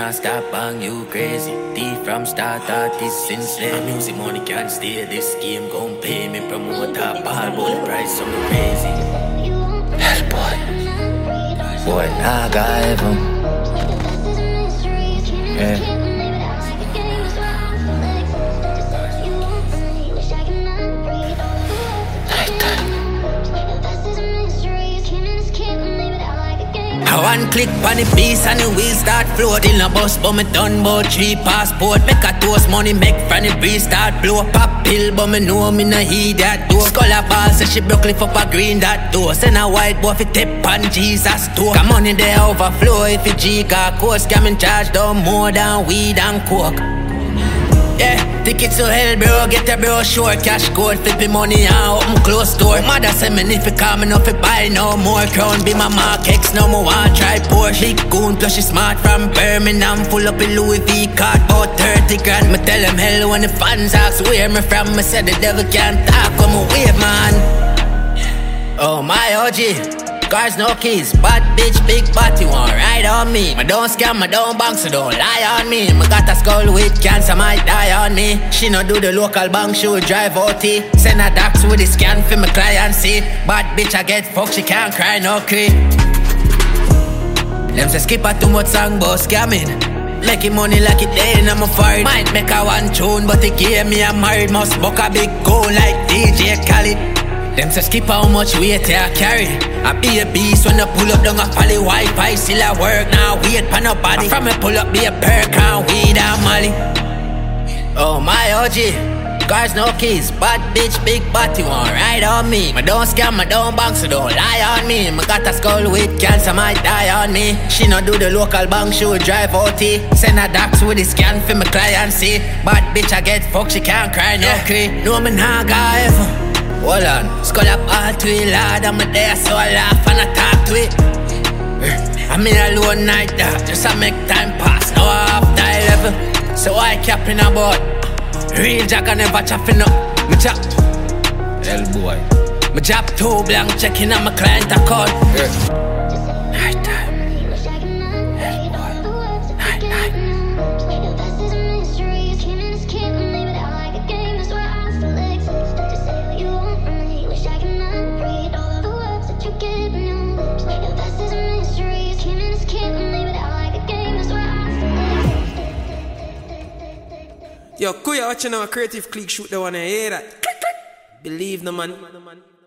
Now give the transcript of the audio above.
can't stop bang you crazy. D from start artist since then. Music money can't stay. This game gon' pay me. Promoter ball, but the price on the crazy. Hell boy, nah got heaven. Yeah. One click on the piece and the wheels start floating. A bus but me done about 3 passport. Make a toast money make from the breeze start blow. Pop pill but me know me no heed that door. Scholar ball say she broke lift up a green that door. Send a white boy fi tip on Jesus door. Come money there overflow if you G got course. Scamming charge down more than weed and coke. Yeah, tickets to hell, bro. Get a bro short. Cash code, flipping money and open close door. Mother say me if you come enough to buy no more. Crown be my Mark X, no more want try Porsche. Big goon plus she smart from Birmingham. Full up in Louis V card, about 30 grand. Me tell them hell when the fans ask where me from. Me say the devil can't talk, I'm a wave man. Oh my OG. Cars, no keys, bad bitch, big body, want ride on me. I don't scam, I don't bank, so don't lie on me. I got a skull with cancer, might die on me. She no do the local bank, she would drive OT. Send her docs with the scan for my client see. Bad bitch, I get fucked, she can't cry, no cry. Them say skip her too much song, but scamming. Making money like it ain't, I'm a foreign. Might make her one tune, but the game me a married. Must buck a big goal like DJ Khaled. Them say skip how much weight I carry. I be a beast when I pull up down a folly. Wi-Fi still at work now, wait for nobody. From me pull up be a perk and weed and molly. Oh my OG, cars no keys, bad bitch, big body, want ride on me. I don't scam, I don't bank, so don't lie on me. I got a skull with cancer, might die on me. She no do the local bank, she would drive OT. Send her docs with the scan for my client see. Bad bitch I get fucked, she can't cry, no cry. No me nah got ever. Hold on, skull up all to it, lad. I'm there, so I laugh and I talk to it. I'm in a alone night that just to make time pass. Now I have die level, so I capping about. Real jack I never chopping up. Me chop, hell boy. Me job too blank, checking on my client I call. Night time, hell boy. Night night. Yo, Kuya watching our Creative Clique shoot the one, I hear that. Believe no man.